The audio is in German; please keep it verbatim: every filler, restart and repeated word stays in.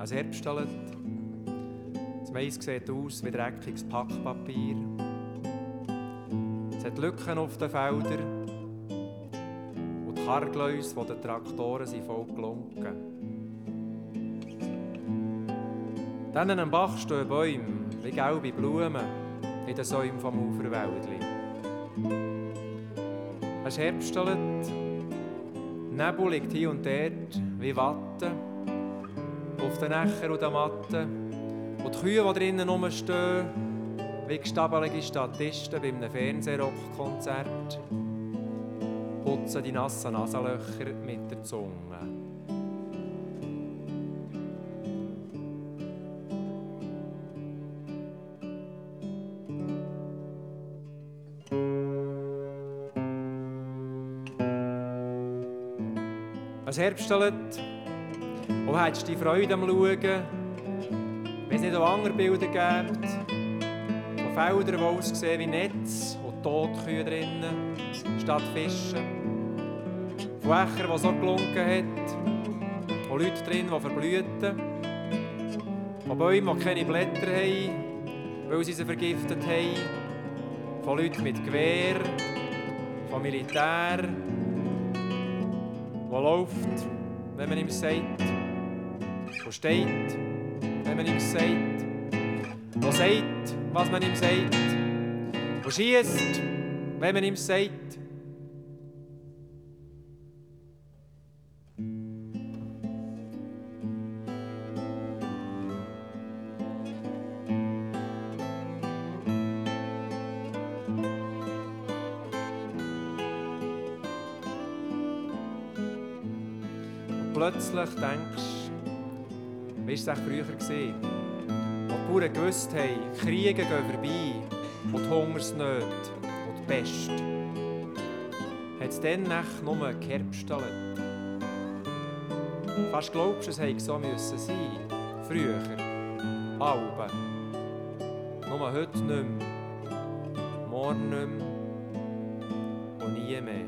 Es herbstelt. Das Mais sieht aus wie dreckiges Packpapier. Es hat Lücken auf den Feldern. Und die Kargläuse von den Traktoren sind voll gelunken. Dann am Bach stehen Bäume wie gelbe Blumen in den Säumen vom Uferwäldli. Es herbstelt. Nebel liegt hier und dort wie Watte auf den Äckern und den Matten. Und die Kühe, die drinnen rumstehen, wie gestabelige Statisten bei einem Fernsehrockkonzert, putzen die nassen Nasenlöcher mit der Zunge. Es herbstelt und hättest die Freude am Schauen, wenn es nicht auch andere Bilder gibt, von Feldern, die aussehen wie Netz und Totkühe drinnen, statt Fischen, von Äckern, die so gelunken hat, von Leuten drin, die verblühten, von Bäumen, die keine Blätter haben, weil sie sie vergiftet haben, von Leuten mit Gewehr, von Militär, wo läuft, wenn man ihm sagt, wo steht, wenn man ihm sagt, wo sagt, was man ihm sagt, wo schiesst, wenn man ihm sagt. Plötzlich denkst du, wie war es früher gewesen, wo die Bauern gewusst haben, Kriege gehen vorbei und die Hungersnöte und die Pest. Hat es dann nicht nur geherbstelt? Fast glaubst du, es hätte so müssen sein, früher, Alben. Nur heute nicht mehr, morgen nicht mehr und nie mehr.